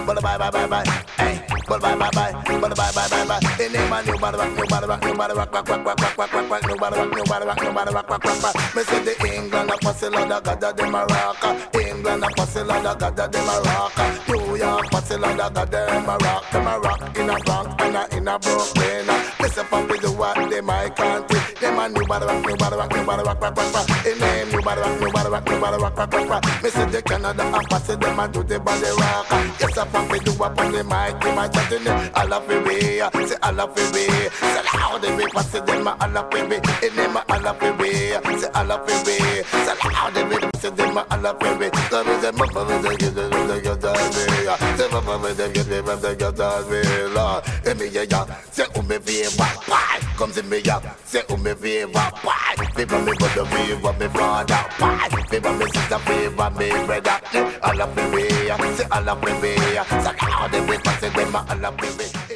but bye bye bye bye. Hey, but bye bye bye, but bye bye bye bye. In name of new body rock, new body rock, new body rock, rock, rock, rock, rock, rock, rock, rock, new body rock, new body rock, new body rock, rock, rock, rock. Me say the England a pussy lot of God them a rock. England a pussy lot of God them a rock. New York pussy lot of God them a rock. Them a rock in a Bronx and in a Brooklyn. Me say Papi do what they my country. Them a new body rock, new body rock, new body rock, rock, rock, rock. In name new body rock, new body rock, new body rock, rock, rock, rock. Me say the Canada a pussy them a do the body rock. Yes a Papi do what on the mic, they my chatting it. I love it way, say I love it way. Say how they be pussy them a love it way. In name a love it way, say I love it way. Say how they be pussy them a love it way. So me say mama me get the way. Say mama me get the way. Lord, me ya say me vie why come to me ya say me vie why people me brother me me father why people me sister me brother I love me say I love me say how they be pussy them I love me